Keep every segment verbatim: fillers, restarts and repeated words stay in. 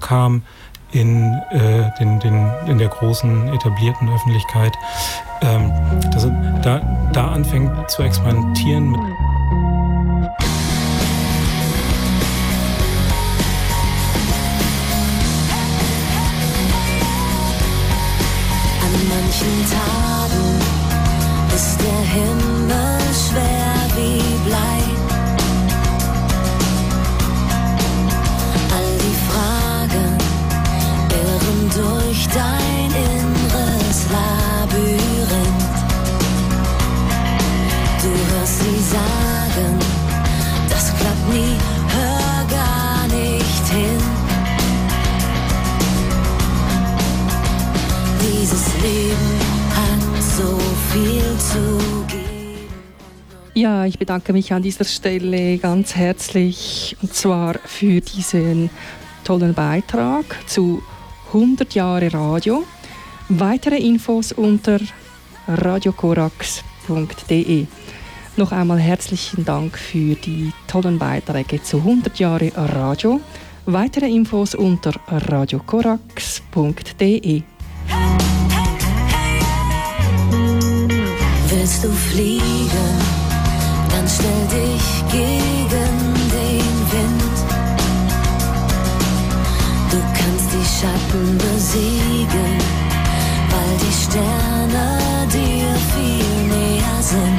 aufkam in, äh, den, den, in der großen etablierten Öffentlichkeit, ähm, dass er da, da anfängt zu experimentieren mit manchen Tagen ist der Himmel schwer wie Blei. All die Fragen irren durch dein inneres Labyrinth. Du hörst sie sagen, das klappt nie, hör gar nicht hin. Dieses Leben hat so viel zu geben. Ja, ich bedanke mich an dieser Stelle ganz herzlich, und zwar für diesen tollen Beitrag zu hundert Jahre Radio. Weitere Infos unter radiokorax punkt de. Noch einmal herzlichen Dank für die tollen Beiträge zu hundert Jahre Radio. Weitere Infos unter radiokorax punkt de. Willst du fliegen, dann stell dich gegen den Wind. Du kannst die Schatten besiegen, weil die Sterne dir viel näher sind.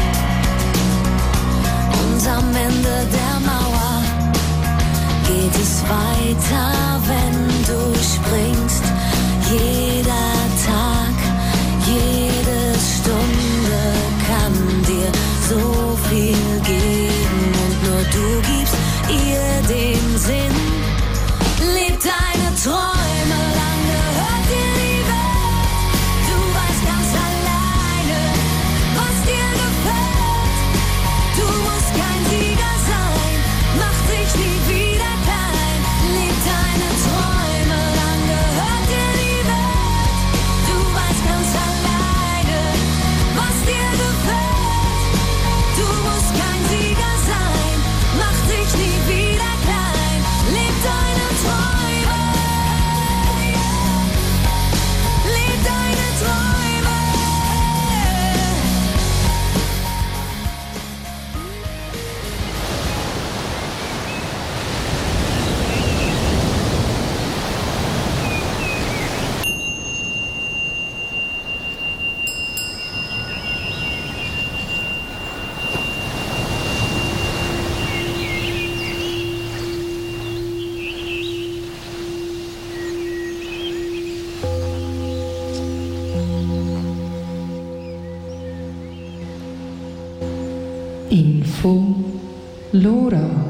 Und am Ende der Mauer geht es weiter, wenn du springst. Jeder Tag, jede Stunde kann dir so viel geben und nur du gibst ihr den Sinn. Leb deine Träume lang, gehört dir die Welt. Du weißt ganz alleine, was dir gefällt. Du musst kein Sieger sein, mach dich nie wieder klein. Leb deine Träume lang, gehört dir die Welt. Du weißt ganz alleine, was dir gefällt. Du musst kein Sieger sein, mach dich nie wieder klein. Leb deine Träume. Leb deine Träume. Info Lora.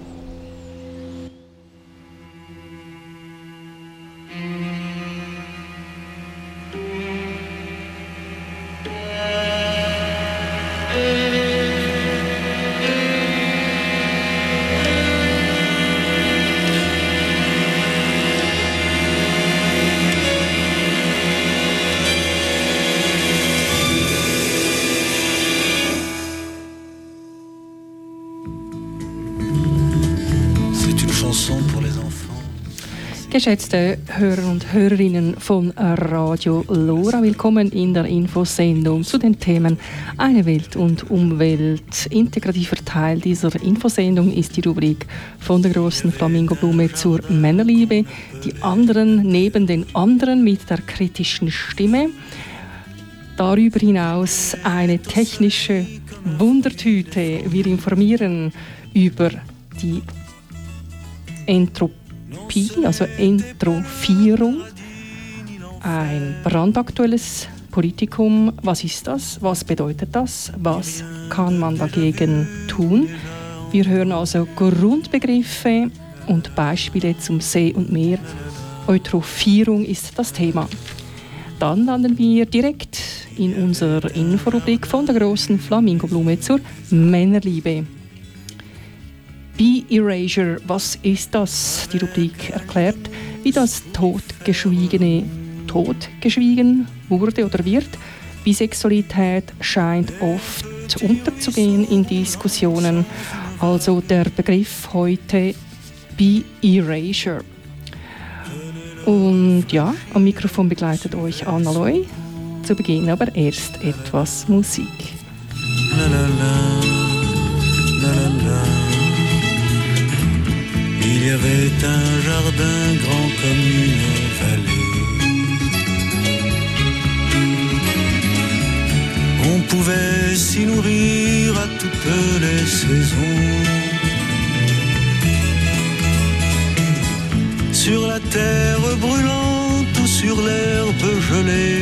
Geschätzte Hörer und Hörerinnen von Radio Lora, willkommen in der Infosendung zu den Themen Eine Welt und Umwelt. Integrativer Teil dieser Infosendung ist die Rubrik von der großen Flamingoblume zur Männerliebe. Die anderen neben den anderen mit der kritischen Stimme. Darüber hinaus eine technische Wundertüte. Wir informieren über die Entropie, also Entrophierung, ein brandaktuelles Politikum. Was ist das? Was bedeutet das? Was kann man dagegen tun? Wir hören also Grundbegriffe und Beispiele zum See und Meer. Eutrophierung ist das Thema. Dann landen wir direkt in unserer Inforubrik von der großen Flamingoblume zur Männerliebe. Bi-Erasure, was ist das? Die Rubrik erklärt, wie das Totgeschwiegene totgeschwiegen wurde oder wird. Bisexualität scheint oft unterzugehen in Diskussionen. Also der Begriff heute Bi-Erasure. Und ja, am Mikrofon begleitet euch Anna Loi. Zu Beginn aber erst etwas Musik. La, la, la, la, la, la. Il y avait un jardin grand comme une vallée. On pouvait s'y nourrir à toutes les saisons. Sur la terre brûlante ou sur l'herbe gelée.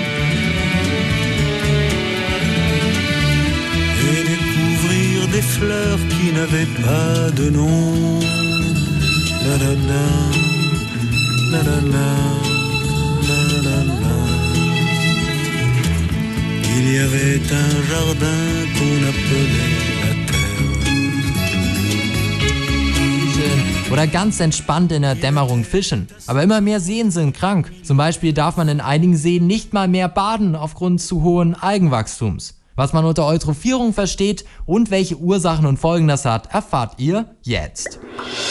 Et découvrir des fleurs qui n'avaient pas de nom. La la la, la la la, la la la. Il y avait un jardin qu'on appelait la Terre. Oder ganz entspannt in der Dämmerung fischen. Aber immer mehr Seen sind krank. Zum Beispiel darf man in einigen Seen nicht mal mehr baden aufgrund zu hohen Algenwachstums. Was man unter Eutrophierung versteht und welche Ursachen und Folgen das hat, erfahrt ihr jetzt.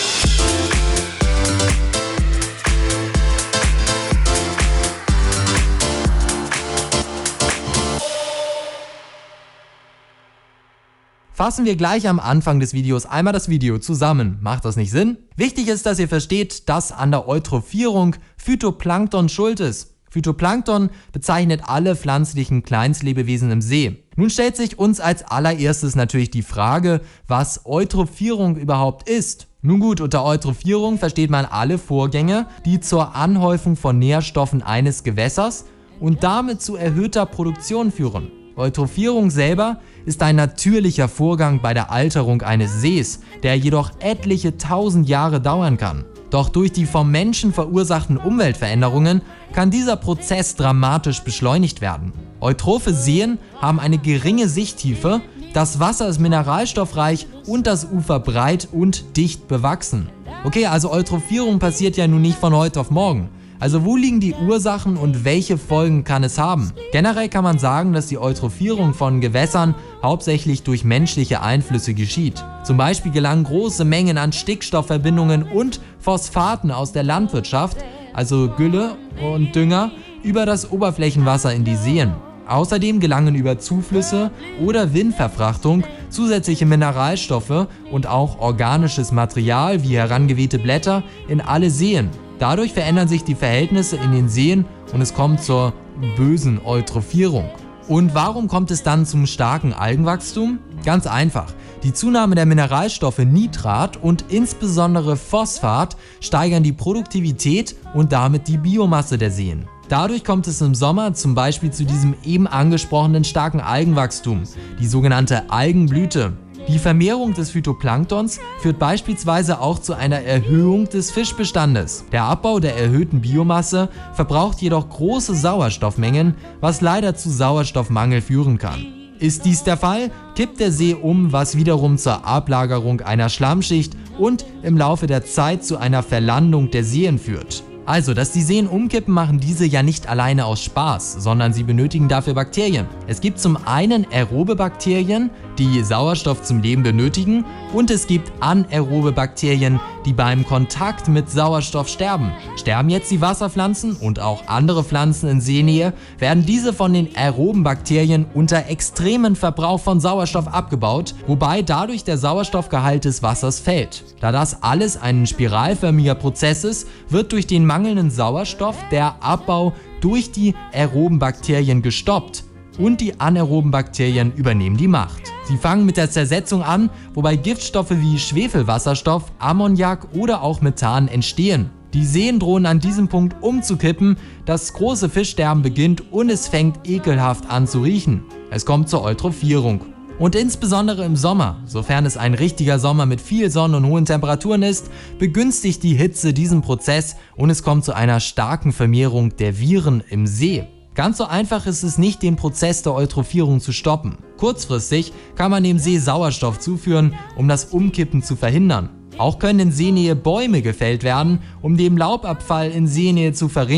Fassen wir gleich am Anfang des Videos einmal das Video zusammen. Macht das nicht Sinn? Wichtig ist, dass ihr versteht, dass an der Eutrophierung Phytoplankton schuld ist. Phytoplankton bezeichnet alle pflanzlichen Kleinstlebewesen im See. Nun stellt sich uns als allererstes natürlich die Frage, was Eutrophierung überhaupt ist. Nun gut, unter Eutrophierung versteht man alle Vorgänge, die zur Anhäufung von Nährstoffen eines Gewässers und damit zu erhöhter Produktion führen. Eutrophierung selber ist ein natürlicher Vorgang bei der Alterung eines Sees, der jedoch etliche tausend Jahre dauern kann. Doch durch die vom Menschen verursachten Umweltveränderungen kann dieser Prozess dramatisch beschleunigt werden. Eutrophe Seen haben eine geringe Sichttiefe, das Wasser ist mineralstoffreich und das Ufer breit und dicht bewachsen. Okay, also Eutrophierung passiert ja nun nicht von heute auf morgen. Also wo liegen die Ursachen und welche Folgen kann es haben? Generell kann man sagen, dass die Eutrophierung von Gewässern hauptsächlich durch menschliche Einflüsse geschieht. Zum Beispiel gelangen große Mengen an Stickstoffverbindungen und Phosphaten aus der Landwirtschaft, also Gülle und Dünger, über das Oberflächenwasser in die Seen. Außerdem gelangen über Zuflüsse oder Windverfrachtung zusätzliche Mineralstoffe und auch organisches Material wie herangewehte Blätter in alle Seen. Dadurch verändern sich die Verhältnisse in den Seen und es kommt zur bösen Eutrophierung. Und warum kommt es dann zum starken Algenwachstum? Ganz einfach. Die Zunahme der Mineralstoffe Nitrat und insbesondere Phosphat steigern die Produktivität und damit die Biomasse der Seen. Dadurch kommt es im Sommer zum Beispiel zu diesem eben angesprochenen starken Algenwachstum, die sogenannte Algenblüte. Die Vermehrung des Phytoplanktons führt beispielsweise auch zu einer Erhöhung des Fischbestandes. Der Abbau der erhöhten Biomasse verbraucht jedoch große Sauerstoffmengen, was leider zu Sauerstoffmangel führen kann. Ist dies der Fall, kippt der See um, was wiederum zur Ablagerung einer Schlammschicht und im Laufe der Zeit zu einer Verlandung der Seen führt. Also, dass die Seen umkippen, machen diese ja nicht alleine aus Spaß, sondern sie benötigen dafür Bakterien. Es gibt zum einen aerobe Bakterien, die Sauerstoff zum Leben benötigen, und es gibt anaerobe Bakterien, die beim Kontakt mit Sauerstoff sterben. Sterben jetzt die Wasserpflanzen und auch andere Pflanzen in Seenähe, werden diese von den aeroben Bakterien unter extremen Verbrauch von Sauerstoff abgebaut, wobei dadurch der Sauerstoffgehalt des Wassers fällt. Da das alles ein spiralförmiger Prozess ist, wird durch den mangelnden Sauerstoff der Abbau durch die aeroben Bakterien gestoppt und die anaeroben Bakterien übernehmen die Macht. Sie fangen mit der Zersetzung an, wobei Giftstoffe wie Schwefelwasserstoff, Ammoniak oder auch Methan entstehen. Die Seen drohen an diesem Punkt umzukippen, das große Fischsterben beginnt und es fängt ekelhaft an zu riechen. Es kommt zur Eutrophierung. Und insbesondere im Sommer, sofern es ein richtiger Sommer mit viel Sonne und hohen Temperaturen ist, begünstigt die Hitze diesen Prozess und es kommt zu einer starken Vermehrung der Viren im See. Ganz so einfach ist es nicht, den Prozess der Eutrophierung zu stoppen. Kurzfristig kann man dem See Sauerstoff zuführen, um das Umkippen zu verhindern. Auch können in Seenähe Bäume gefällt werden, um den Laubabfall in Seenähe zu verringern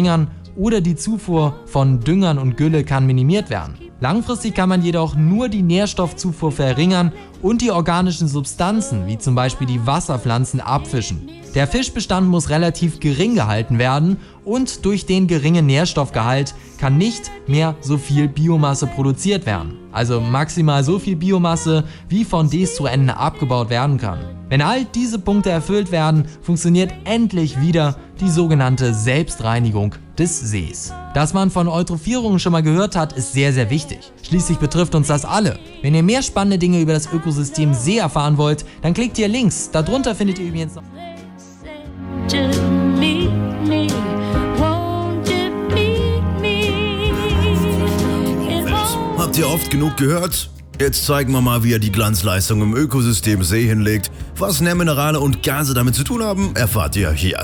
oder die Zufuhr von Düngern und Gülle kann minimiert werden. Langfristig kann man jedoch nur die Nährstoffzufuhr verringern und die organischen Substanzen, wie zum Beispiel die Wasserpflanzen, abfischen. Der Fischbestand muss relativ gering gehalten werden und durch den geringen Nährstoffgehalt kann nicht mehr so viel Biomasse produziert werden. Also maximal so viel Biomasse, wie von Destruenten abgebaut werden kann. Wenn all diese Punkte erfüllt werden, funktioniert endlich wieder die sogenannte Selbstreinigung des Sees. Dass man von Eutrophierungen schon mal gehört hat, ist sehr, sehr wichtig. Schließlich betrifft uns das alle. Wenn ihr mehr spannende Dinge über das Ökosystem See erfahren wollt, dann klickt hier links. Darunter findet ihr übrigens noch Habt ihr oft genug gehört? Jetzt zeigen wir mal, wie er die Glanzleistung im Ökosystem See hinlegt. Was Nährminerale und Gase damit zu tun haben, erfahrt ihr hier.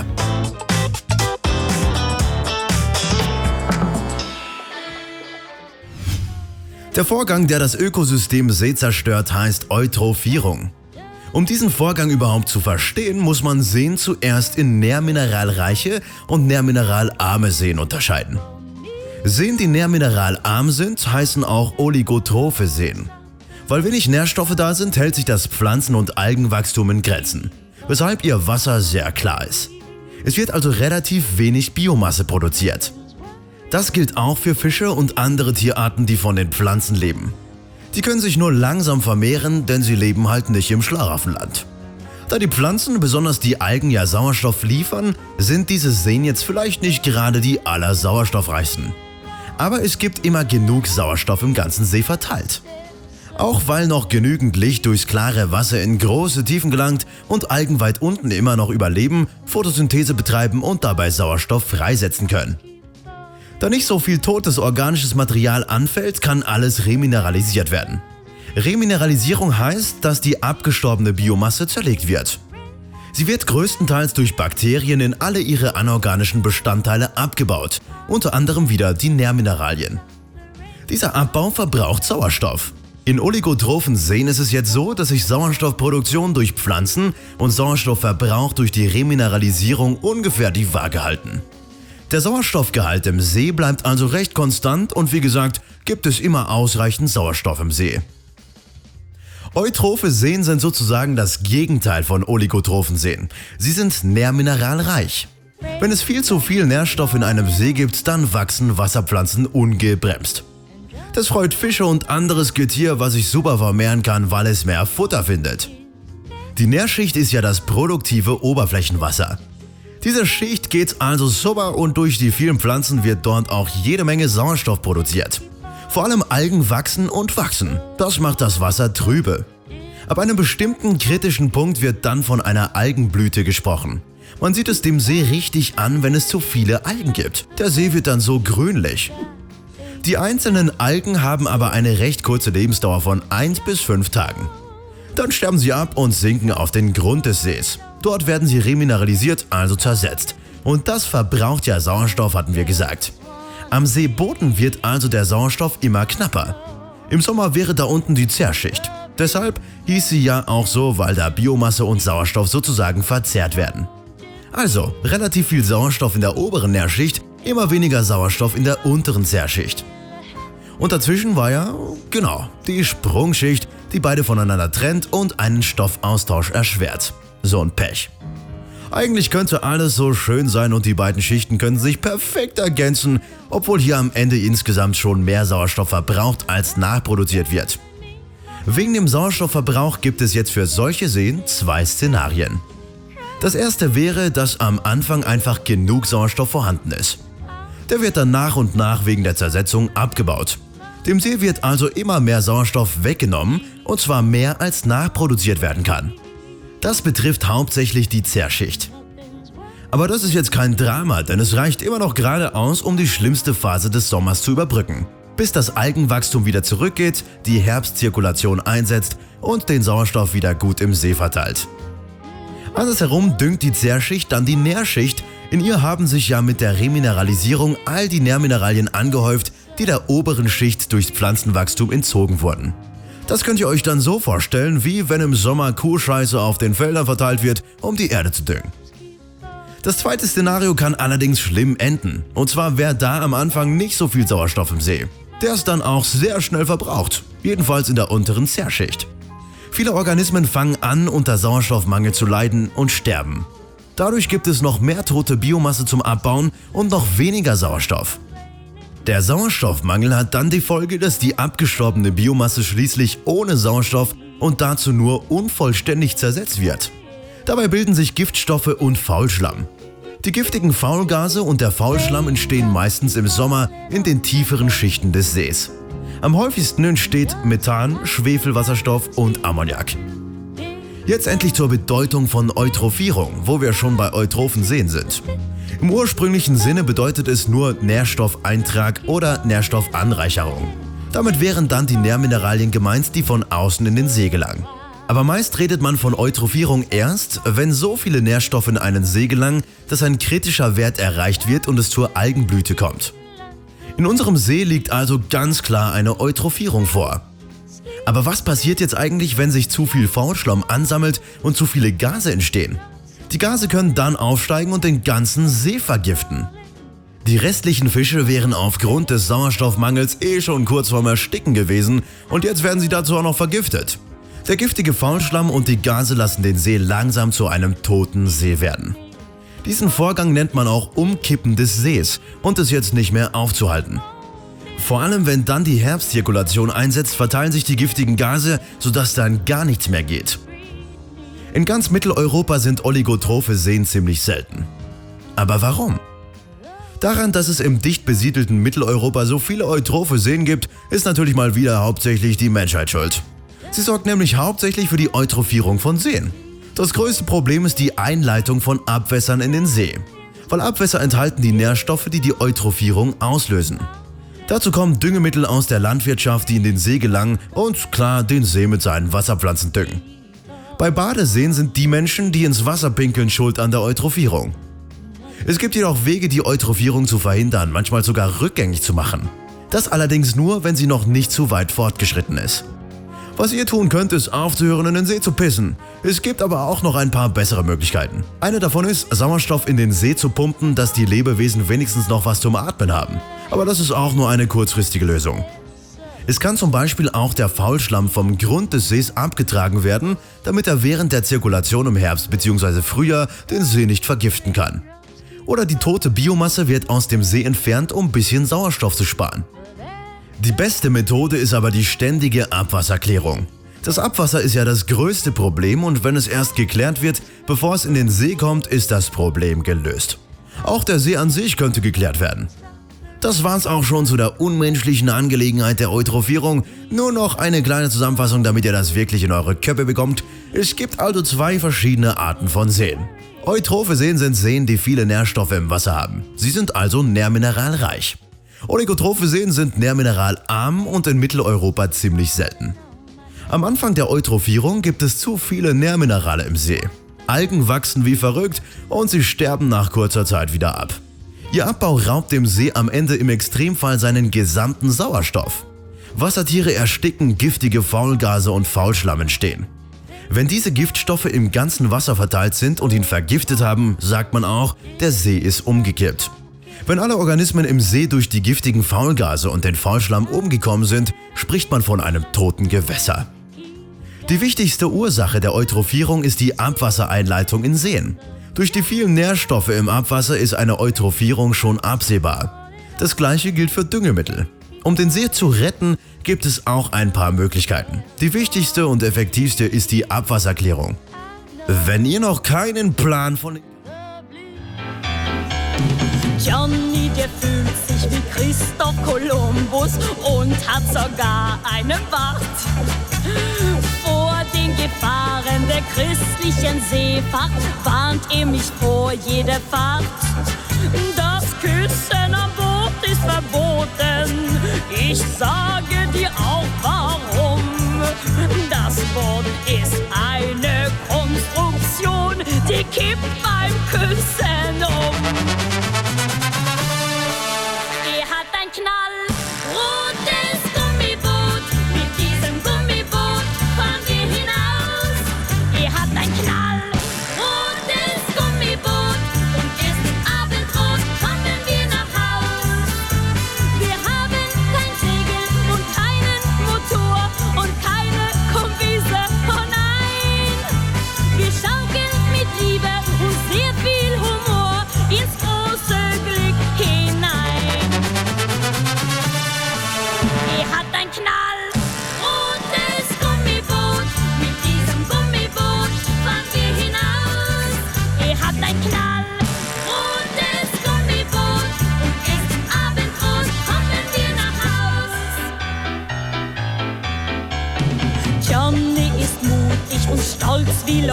Der Vorgang, der das Ökosystem See zerstört, heißt Eutrophierung. Um diesen Vorgang überhaupt zu verstehen, muss man Seen zuerst in nährmineralreiche und nährmineralarme Seen unterscheiden. Seen, die nährmineralarm sind, heißen auch oligotrophe Seen. Weil wenig Nährstoffe da sind, hält sich das Pflanzen- und Algenwachstum in Grenzen, weshalb ihr Wasser sehr klar ist. Es wird also relativ wenig Biomasse produziert. Das gilt auch für Fische und andere Tierarten, die von den Pflanzen leben. Die können sich nur langsam vermehren, denn sie leben halt nicht im Schlaraffenland. Da die Pflanzen, besonders die Algen, ja Sauerstoff liefern, sind diese Seen jetzt vielleicht nicht gerade die allersauerstoffreichsten. Aber es gibt immer genug Sauerstoff im ganzen See verteilt. Auch weil noch genügend Licht durchs klare Wasser in große Tiefen gelangt und Algen weit unten immer noch überleben, Photosynthese betreiben und dabei Sauerstoff freisetzen können. Da nicht so viel totes organisches Material anfällt, kann alles remineralisiert werden. Remineralisierung heißt, dass die abgestorbene Biomasse zerlegt wird. Sie wird größtenteils durch Bakterien in alle ihre anorganischen Bestandteile abgebaut, unter anderem wieder die Nährmineralien. Dieser Abbau verbraucht Sauerstoff. In oligotrophen Seen ist es jetzt so, dass sich Sauerstoffproduktion durch Pflanzen und Sauerstoffverbrauch durch die Remineralisierung ungefähr die Waage halten. Der Sauerstoffgehalt im See bleibt also recht konstant und wie gesagt, gibt es immer ausreichend Sauerstoff im See. Eutrophe Seen sind sozusagen das Gegenteil von oligotrophen Seen. Sie sind nährmineralreich. Wenn es viel zu viel Nährstoff in einem See gibt, dann wachsen Wasserpflanzen ungebremst. Das freut Fische und anderes Getier, was sich super vermehren kann, weil es mehr Futter findet. Die Nährschicht ist ja das produktive Oberflächenwasser. Diese Schicht geht also super und durch die vielen Pflanzen wird dort auch jede Menge Sauerstoff produziert. Vor allem Algen wachsen und wachsen. Das macht das Wasser trübe. Ab einem bestimmten kritischen Punkt wird dann von einer Algenblüte gesprochen. Man sieht es dem See richtig an, wenn es zu viele Algen gibt. Der See wird dann so grünlich. Die einzelnen Algen haben aber eine recht kurze Lebensdauer von eins bis fünf Tagen. Dann sterben sie ab und sinken auf den Grund des Sees. Dort werden sie remineralisiert, also zersetzt. Und das verbraucht ja Sauerstoff, hatten wir gesagt. Am Seeboden wird also der Sauerstoff immer knapper. Im Sommer wäre da unten die Zehrschicht. Deshalb hieß sie ja auch so, weil da Biomasse und Sauerstoff sozusagen verzehrt werden. Also relativ viel Sauerstoff in der oberen Nährschicht, immer weniger Sauerstoff in der unteren Zehrschicht. Und dazwischen war ja, genau, die Sprungschicht, die beide voneinander trennt und einen Stoffaustausch erschwert. So ein Pech. Eigentlich könnte alles so schön sein und die beiden Schichten können sich perfekt ergänzen, obwohl hier am Ende insgesamt schon mehr Sauerstoff verbraucht als nachproduziert wird. Wegen dem Sauerstoffverbrauch gibt es jetzt für solche Seen zwei Szenarien. Das erste wäre, dass am Anfang einfach genug Sauerstoff vorhanden ist. Der wird dann nach und nach wegen der Zersetzung abgebaut. Dem See wird also immer mehr Sauerstoff weggenommen, und zwar mehr als nachproduziert werden kann. Das betrifft hauptsächlich die Zehrschicht. Aber das ist jetzt kein Drama, denn es reicht immer noch gerade aus, um die schlimmste Phase des Sommers zu überbrücken. Bis das Algenwachstum wieder zurückgeht, die Herbstzirkulation einsetzt und den Sauerstoff wieder gut im See verteilt. Andersherum düngt die Zehrschicht dann die Nährschicht. In ihr haben sich ja mit der Remineralisierung all die Nährmineralien angehäuft, die der oberen Schicht durchs Pflanzenwachstum entzogen wurden. Das könnt ihr euch dann so vorstellen, wie wenn im Sommer Kuhscheiße auf den Feldern verteilt wird, um die Erde zu düngen. Das zweite Szenario kann allerdings schlimm enden. Und zwar wäre da am Anfang nicht so viel Sauerstoff im See. Der ist dann auch sehr schnell verbraucht, jedenfalls in der unteren Zerrschicht. Viele Organismen fangen an, unter Sauerstoffmangel zu leiden und sterben. Dadurch gibt es noch mehr tote Biomasse zum Abbauen und noch weniger Sauerstoff. Der Sauerstoffmangel hat dann die Folge, dass die abgestorbene Biomasse schließlich ohne Sauerstoff und dazu nur unvollständig zersetzt wird. Dabei bilden sich Giftstoffe und Faulschlamm. Die giftigen Faulgase und der Faulschlamm entstehen meistens im Sommer in den tieferen Schichten des Sees. Am häufigsten entsteht Methan, Schwefelwasserstoff und Ammoniak. Jetzt endlich zur Bedeutung von Eutrophierung, wo wir schon bei eutrophen Seen sind. Im ursprünglichen Sinne bedeutet es nur Nährstoffeintrag oder Nährstoffanreicherung. Damit wären dann die Nährmineralien gemeint, die von außen in den See gelangen. Aber meist redet man von Eutrophierung erst, wenn so viele Nährstoffe in einen See gelangen, dass ein kritischer Wert erreicht wird und es zur Algenblüte kommt. In unserem See liegt also ganz klar eine Eutrophierung vor. Aber was passiert jetzt eigentlich, wenn sich zu viel Faulschlamm ansammelt und zu viele Gase entstehen? Die Gase können dann aufsteigen und den ganzen See vergiften. Die restlichen Fische wären aufgrund des Sauerstoffmangels eh schon kurz vorm Ersticken gewesen und jetzt werden sie dazu auch noch vergiftet. Der giftige Faulschlamm und die Gase lassen den See langsam zu einem toten See werden. Diesen Vorgang nennt man auch Umkippen des Sees und ist jetzt nicht mehr aufzuhalten. Vor allem wenn dann die Herbstzirkulation einsetzt, verteilen sich die giftigen Gase, sodass dann gar nichts mehr geht. In ganz Mitteleuropa sind oligotrophe Seen ziemlich selten. Aber warum? Daran, dass es im dicht besiedelten Mitteleuropa so viele eutrophe Seen gibt, ist natürlich mal wieder hauptsächlich die Menschheit schuld. Sie sorgt nämlich hauptsächlich für die Eutrophierung von Seen. Das größte Problem ist die Einleitung von Abwässern in den See, weil Abwässer enthalten die Nährstoffe, die die Eutrophierung auslösen. Dazu kommen Düngemittel aus der Landwirtschaft, die in den See gelangen und klar den See mit seinen Wasserpflanzen düngen. Bei Badeseen sind die Menschen, die ins Wasser pinkeln, schuld an der Eutrophierung. Es gibt jedoch Wege, die Eutrophierung zu verhindern, manchmal sogar rückgängig zu machen. Das allerdings nur, wenn sie noch nicht zu weit fortgeschritten ist. Was ihr tun könnt, ist aufzuhören, in den See zu pissen. Es gibt aber auch noch ein paar bessere Möglichkeiten. Eine davon ist, Sauerstoff in den See zu pumpen, dass die Lebewesen wenigstens noch was zum Atmen haben. Aber das ist auch nur eine kurzfristige Lösung. Es kann zum Beispiel auch der Faulschlamm vom Grund des Sees abgetragen werden, damit er während der Zirkulation im Herbst bzw. Frühjahr den See nicht vergiften kann. Oder die tote Biomasse wird aus dem See entfernt, um ein bisschen Sauerstoff zu sparen. Die beste Methode ist aber die ständige Abwasserklärung. Das Abwasser ist ja das größte Problem und wenn es erst geklärt wird, bevor es in den See kommt, ist das Problem gelöst. Auch der See an sich könnte geklärt werden. Das war's auch schon zu der unmenschlichen Angelegenheit der Eutrophierung. Nur noch eine kleine Zusammenfassung, damit ihr das wirklich in eure Köpfe bekommt. Es gibt also zwei verschiedene Arten von Seen. Eutrophe Seen sind Seen, die viele Nährstoffe im Wasser haben. Sie sind also nährmineralreich. Oligotrophe Seen sind nährmineralarm und in Mitteleuropa ziemlich selten. Am Anfang der Eutrophierung gibt es zu viele Nährminerale im See. Algen wachsen wie verrückt und sie sterben nach kurzer Zeit wieder ab. Ihr Abbau raubt dem See am Ende im Extremfall seinen gesamten Sauerstoff. Wassertiere ersticken, giftige Faulgase und Faulschlamm entstehen. Wenn diese Giftstoffe im ganzen Wasser verteilt sind und ihn vergiftet haben, sagt man auch, der See ist umgekippt. Wenn alle Organismen im See durch die giftigen Faulgase und den Faulschlamm umgekommen sind, spricht man von einem toten Gewässer. Die wichtigste Ursache der Eutrophierung ist die Abwassereinleitung in Seen. Durch die vielen Nährstoffe im Abwasser ist eine Eutrophierung schon absehbar. Das gleiche gilt für Düngemittel. Um den See zu retten, gibt es auch ein paar Möglichkeiten. Die wichtigste und effektivste ist die Abwasserklärung. Wenn ihr noch keinen Plan von... Johnny, der fühlt sich wie Christoph Kolumbus und hat sogar eine Wacht. Vor den Gefahren der christlichen Seefahrt warnt er mich vor jeder Fahrt. Das Küssen am Boot ist verboten, ich sage dir auch warum. Das Boot ist eine Konstruktion, die kippt beim Küssen um. Er hat ein knallrotes Gummiboot, mit diesem Gummiboot fahren wir hinaus. Er hat ein knallrotes Gummiboot und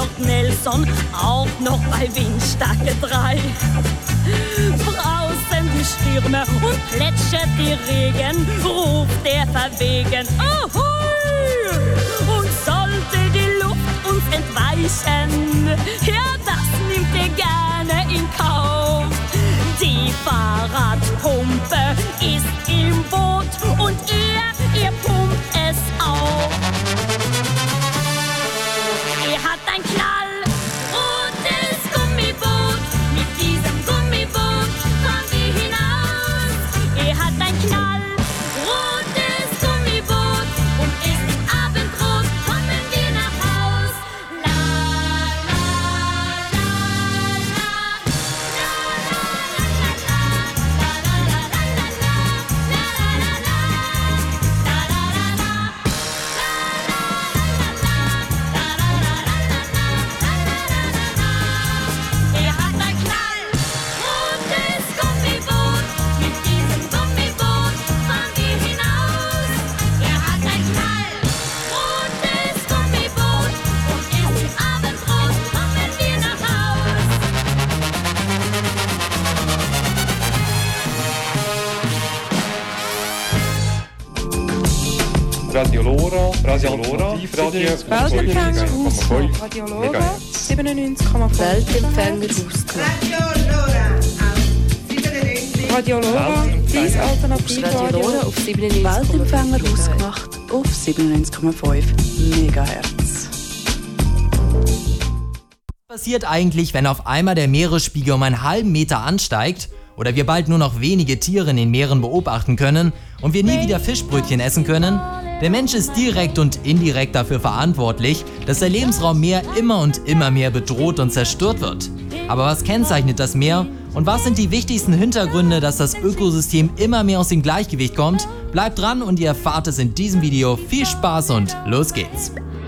Lord Nelson, auch noch bei Windstärke drei. Brausen die Stürme und plätschert die Regen, ruft der verwegen, ahoi! Und sollte die Luft uns entweichen, ja, das nimmt er gerne in Kauf. Die Fahrradpumpe ist im Boot und ihr, ihr pumpt es auf. Er hat ein knallrotes Gummiboot, mit diesem Gummiboot fahren wir hinaus. Er hat ein knallrotes Gummiboot und ist im Abendrot, kommen wir nach Haus. La, la, la, la, la, la, la, la, la, la, la, la, la, Er hat ein knallrotes Gummiboot, mit diesem Gummiboot fahren wir hinaus. Er hat ein knallrotes Gummiboot und ist im Abendrot, kommen wir nach Haus. Radio Lora, Radio Lora, Radio Weltempfänger Hausgemacht. Radio Lora siebenundneunzig Komma fünf. Weltempfänger Hausgemacht. Radio Lora, dies Alternativradio auf siebenundneunzig Komma fünf. Weltempfänger Hausgemacht auf siebenundneunzig Komma fünf Megahertz. Was passiert eigentlich, wenn auf einmal der Meeresspiegel um einen halben Meter ansteigt oder wir bald nur noch wenige Tiere in den Meeren beobachten können und wir nie wieder Fischbrötchen essen können? Der Mensch ist direkt und indirekt dafür verantwortlich, dass der Lebensraum Meer immer und immer mehr bedroht und zerstört wird. Aber was kennzeichnet das Meer und was sind die wichtigsten Hintergründe, dass das Ökosystem immer mehr aus dem Gleichgewicht kommt? Bleibt dran und ihr erfahrt es in diesem Video. Viel Spaß und los geht's!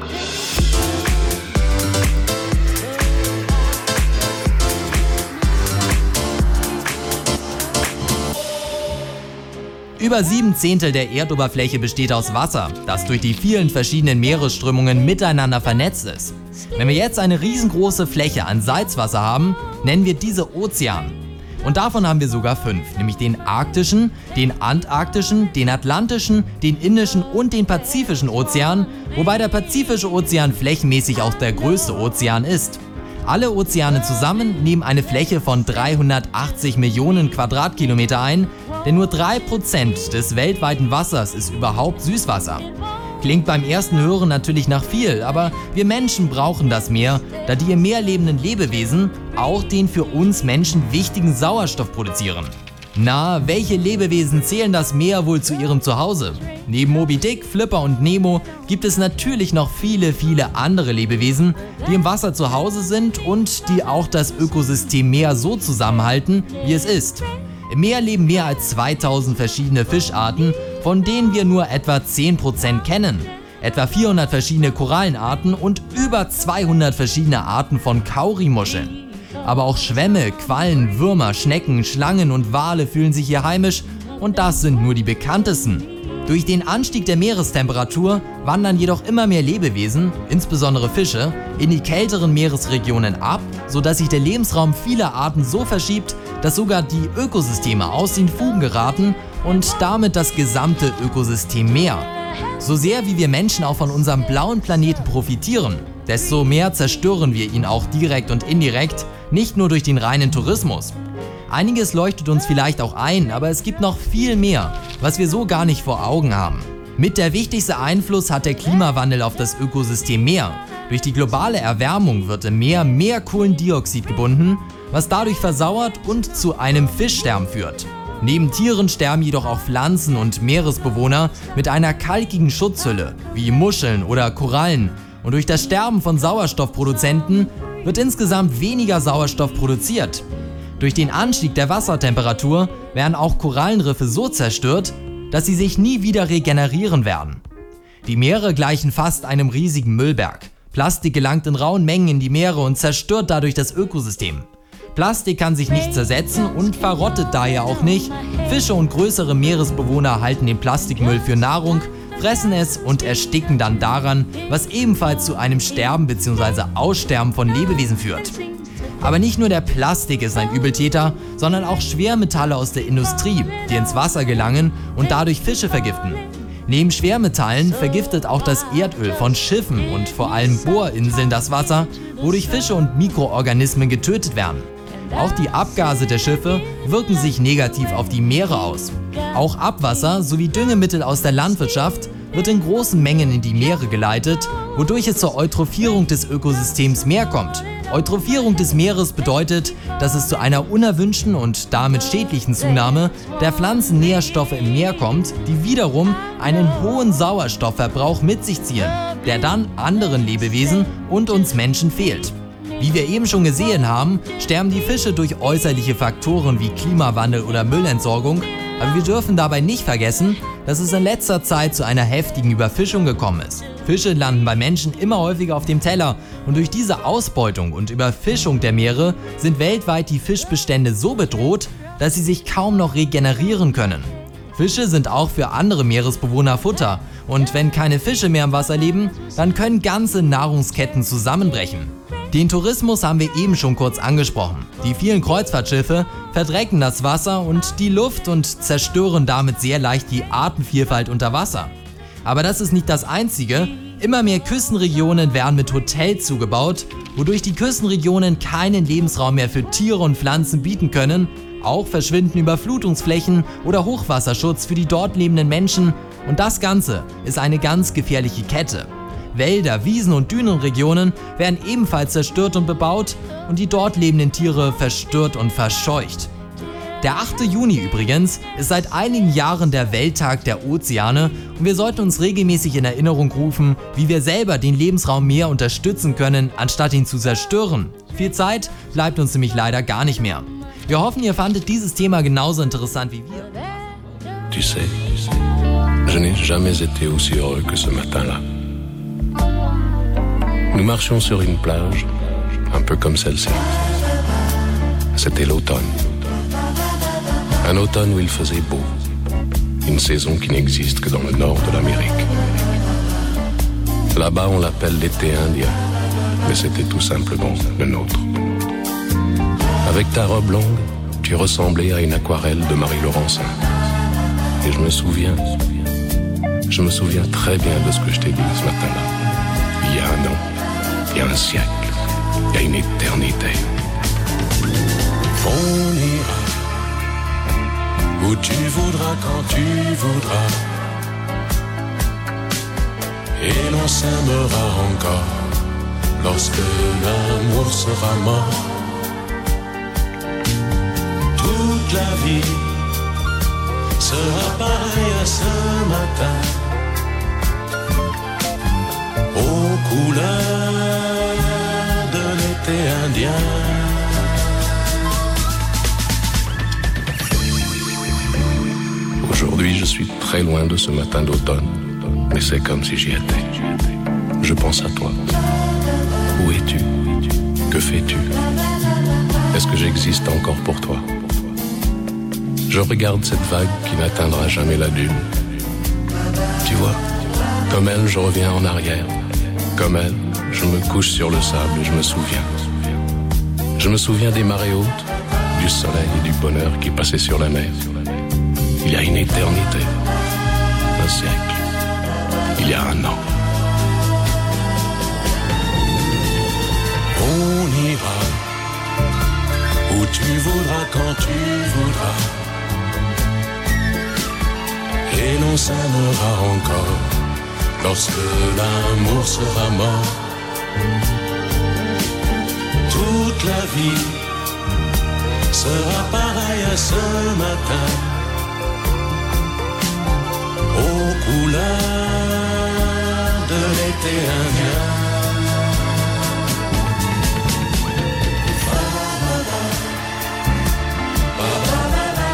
Über sieben Zehntel der Erdoberfläche besteht aus Wasser, das durch die vielen verschiedenen Meeresströmungen miteinander vernetzt ist. Wenn wir jetzt eine riesengroße Fläche an Salzwasser haben, nennen wir diese Ozean. Und davon haben wir sogar fünf, nämlich den arktischen, den antarktischen, den atlantischen, den indischen und den pazifischen Ozean, wobei der Pazifische Ozean flächenmäßig auch der größte Ozean ist. Alle Ozeane zusammen nehmen eine Fläche von dreihundertachtzig Millionen Quadratkilometer ein, denn nur drei Prozent des weltweiten Wassers ist überhaupt Süßwasser. Klingt beim ersten Hören natürlich nach viel, aber wir Menschen brauchen das Meer, da die im Meer lebenden Lebewesen auch den für uns Menschen wichtigen Sauerstoff produzieren. Na, welche Lebewesen zählen das Meer wohl zu ihrem Zuhause? Neben Moby Dick, Flipper und Nemo gibt es natürlich noch viele, viele andere Lebewesen, die im Wasser zu Hause sind und die auch das Ökosystem Meer so zusammenhalten, wie es ist. Im Meer leben mehr als zweitausend verschiedene Fischarten, von denen wir nur etwa zehn Prozent kennen. Etwa vierhundert verschiedene Korallenarten und über zweihundert verschiedene Arten von Kaurimuscheln. Aber auch Schwämme, Quallen, Würmer, Schnecken, Schlangen und Wale fühlen sich hier heimisch und das sind nur die bekanntesten. Durch den Anstieg der Meerestemperatur wandern jedoch immer mehr Lebewesen, insbesondere Fische, in die kälteren Meeresregionen ab, sodass sich der Lebensraum vieler Arten so verschiebt, dass sogar die Ökosysteme aus den Fugen geraten und damit das gesamte Ökosystem Meer. So sehr wie wir Menschen auch von unserem blauen Planeten profitieren, desto mehr zerstören wir ihn auch direkt und indirekt, nicht nur durch den reinen Tourismus. Einiges leuchtet uns vielleicht auch ein, aber es gibt noch viel mehr, was wir so gar nicht vor Augen haben. Mit der wichtigste Einfluss hat der Klimawandel auf das Ökosystem Meer. Durch die globale Erwärmung wird im Meer mehr Kohlendioxid gebunden, was dadurch versauert und zu einem Fischsterben führt. Neben Tieren sterben jedoch auch Pflanzen und Meeresbewohner mit einer kalkigen Schutzhülle, wie Muscheln oder Korallen. Und durch das Sterben von Sauerstoffproduzenten wird insgesamt weniger Sauerstoff produziert. Durch den Anstieg der Wassertemperatur werden auch Korallenriffe so zerstört, dass sie sich nie wieder regenerieren werden. Die Meere gleichen fast einem riesigen Müllberg. Plastik gelangt in rauen Mengen in die Meere und zerstört dadurch das Ökosystem. Plastik kann sich nicht zersetzen und verrottet daher auch nicht. Fische und größere Meeresbewohner halten den Plastikmüll für Nahrung, fressen es und ersticken dann daran, was ebenfalls zu einem Sterben bzw. Aussterben von Lebewesen führt. Aber nicht nur der Plastik ist ein Übeltäter, sondern auch Schwermetalle aus der Industrie, die ins Wasser gelangen und dadurch Fische vergiften. Neben Schwermetallen vergiftet auch das Erdöl von Schiffen und vor allem Bohrinseln das Wasser, wodurch Fische und Mikroorganismen getötet werden. Auch die Abgase der Schiffe wirken sich negativ auf die Meere aus. Auch Abwasser sowie Düngemittel aus der Landwirtschaft wird in großen Mengen in die Meere geleitet, wodurch es zur Eutrophierung des Ökosystems Meer kommt. Eutrophierung des Meeres bedeutet, dass es zu einer unerwünschten und damit schädlichen Zunahme der Pflanzennährstoffe im Meer kommt, die wiederum einen hohen Sauerstoffverbrauch mit sich ziehen, der dann anderen Lebewesen und uns Menschen fehlt. Wie wir eben schon gesehen haben, sterben die Fische durch äußerliche Faktoren wie Klimawandel oder Müllentsorgung, aber wir dürfen dabei nicht vergessen, dass es in letzter Zeit zu einer heftigen Überfischung gekommen ist. Fische landen bei Menschen immer häufiger auf dem Teller und durch diese Ausbeutung und Überfischung der Meere sind weltweit die Fischbestände so bedroht, dass sie sich kaum noch regenerieren können. Fische sind auch für andere Meeresbewohner Futter und wenn keine Fische mehr im Wasser leben, dann können ganze Nahrungsketten zusammenbrechen. Den Tourismus haben wir eben schon kurz angesprochen. Die vielen Kreuzfahrtschiffe verdrecken das Wasser und die Luft und zerstören damit sehr leicht die Artenvielfalt unter Wasser. Aber das ist nicht das Einzige. Immer mehr Küstenregionen werden mit Hotels zugebaut, wodurch die Küstenregionen keinen Lebensraum mehr für Tiere und Pflanzen bieten können. Auch verschwinden Überflutungsflächen oder Hochwasserschutz für die dort lebenden Menschen. Und das Ganze ist eine ganz gefährliche Kette. Wälder, Wiesen und Dünenregionen werden ebenfalls zerstört und bebaut und die dort lebenden Tiere verstört und verscheucht. Der achte Juni übrigens ist seit einigen Jahren der Welttag der Ozeane und wir sollten uns regelmäßig in Erinnerung rufen, wie wir selber den Lebensraum Meer unterstützen können, anstatt ihn zu zerstören. Viel Zeit bleibt uns nämlich leider gar nicht mehr. Wir hoffen, ihr fandet dieses Thema genauso interessant wie wir. Tu sais, je n'ai jamais été aussi heureux que ce matin-là. Nous marchions sur une plage, un peu comme celle-ci. C'était l'automne. Un automne où il faisait beau. Une saison qui n'existe que dans le nord de l'Amérique. Là-bas, on l'appelle l'été indien, mais c'était tout simplement le nôtre. Avec ta robe longue, tu ressemblais à une aquarelle de Marie Laurencin. Et je me souviens, je me souviens très bien de ce que je t'ai dit ce matin-là. Il y a un an. Il y a un siècle, il y a une éternité. On ira où tu voudras, quand tu voudras. Et l'on s'aimera encore lorsque l'amour sera mort. Toute la vie sera pareille à ce matin. Aux couleurs de l'été indien. Aujourd'hui, je suis très loin de ce matin d'automne, mais c'est comme si j'y étais. Je pense à toi. Où es-tu? Que fais-tu? Est-ce que j'existe encore pour toi? Je regarde cette vague qui n'atteindra jamais la dune. Tu vois, comme elle, je reviens en arrière. Comme elle, je me couche sur le sable et je me souviens. Je me souviens des marées hautes, du soleil et du bonheur qui passaient sur la mer. Il y a une éternité, un siècle, il y a un an. On ira où tu voudras, quand tu voudras. Et l'on s'aimera encore lorsque l'amour sera mort. Toute la vie sera pareille à ce matin. Aux couleurs de l'été indien.